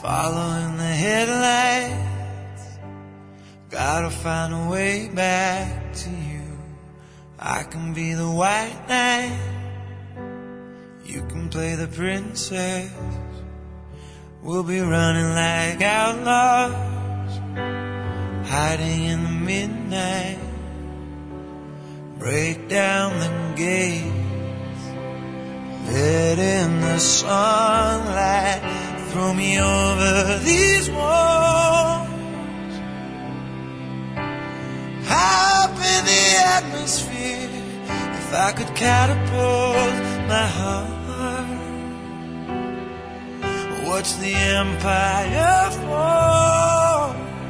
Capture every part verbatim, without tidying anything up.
following the headlights. Gotta find a way back to you. I can be the white knight, you can play the princess. We'll be running like outlaws, hiding in the midnight. Break down the gates, let in the sunlight. Throw me over these walls, high up in the atmosphere. If I could catapult my heart, watch the empire fall.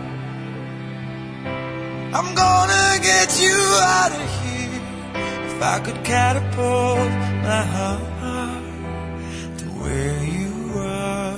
I'm gonna get you out of here. If I could catapult my heart to where you are.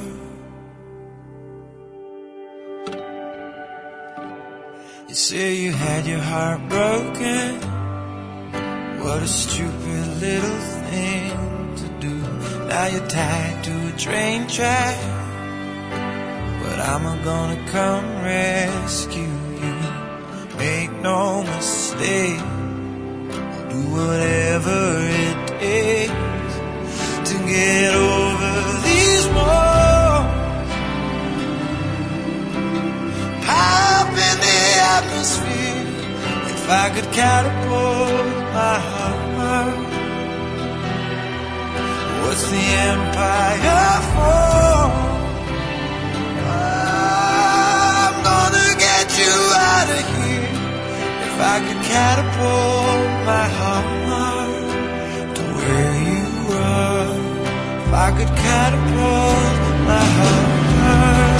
You say you had your heart broken. What a stupid little thing to do. Now you're tied to a train track, but I'm gonna come rescue you. Make no mistake, I'll do whatever it takes to get over these walls. High up in the atmosphere, if I could catapult my heart, what's the empire for? I'm gonna get you out of here. If I could catapult my heart to where you are. If I could catapult my heart.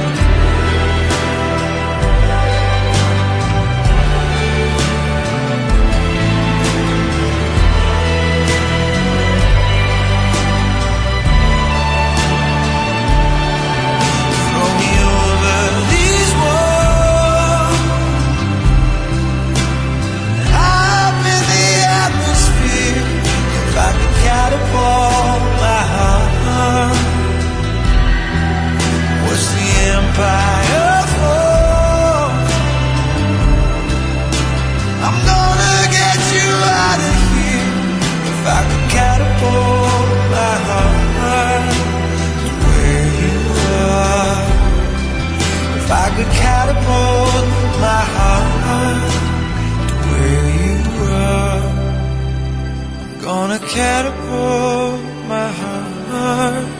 If I could catapult my heart to where you are, I'm gonna catapult my heart.